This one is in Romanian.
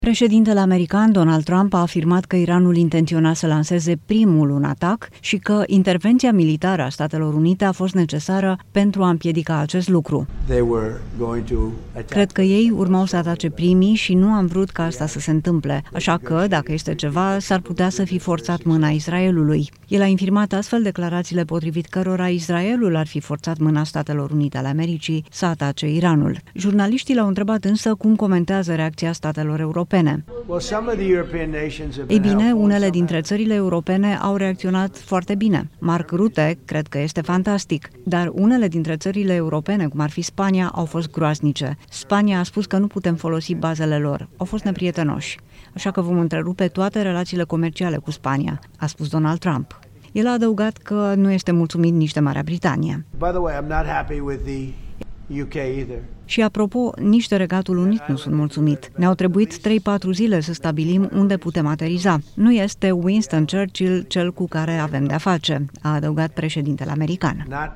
Președintele american Donald Trump a afirmat că Iranul intenționa să lanseze primul un atac și că intervenția militară a Statelor Unite a fost necesară pentru a împiedica acest lucru. Cred că ei urmau să atace primii și nu am vrut ca asta să se întâmple, așa că, dacă este ceva, s-ar putea să fi forțat mâna Israelului. El a infirmat astfel declarațiile potrivit cărora Israelul ar fi forțat mâna Statelor Unite ale Americii să atace Iranul. Jurnaliștii l-au întrebat însă cum comentează reacția statelor europene. Ei bine, unele dintre țările europene au reacționat foarte bine. Mark Rutte cred că este fantastic, dar unele dintre țările europene, cum ar fi Spania, au fost groaznice. Spania a spus că nu putem folosi bazele lor. Au fost neprietenoși. Așa că vom întrerupe toate relațiile comerciale cu Spania, a spus Donald Trump. El a adăugat că nu este mulțumit nici de Marea Britanie. Și apropo, nici de Regatul Unit nu sunt mulțumit. Ne-au trebuit 3-4 zile să stabilim unde putem ateriza. Nu este Winston Churchill cel cu care avem de-a face, a adăugat președintele american.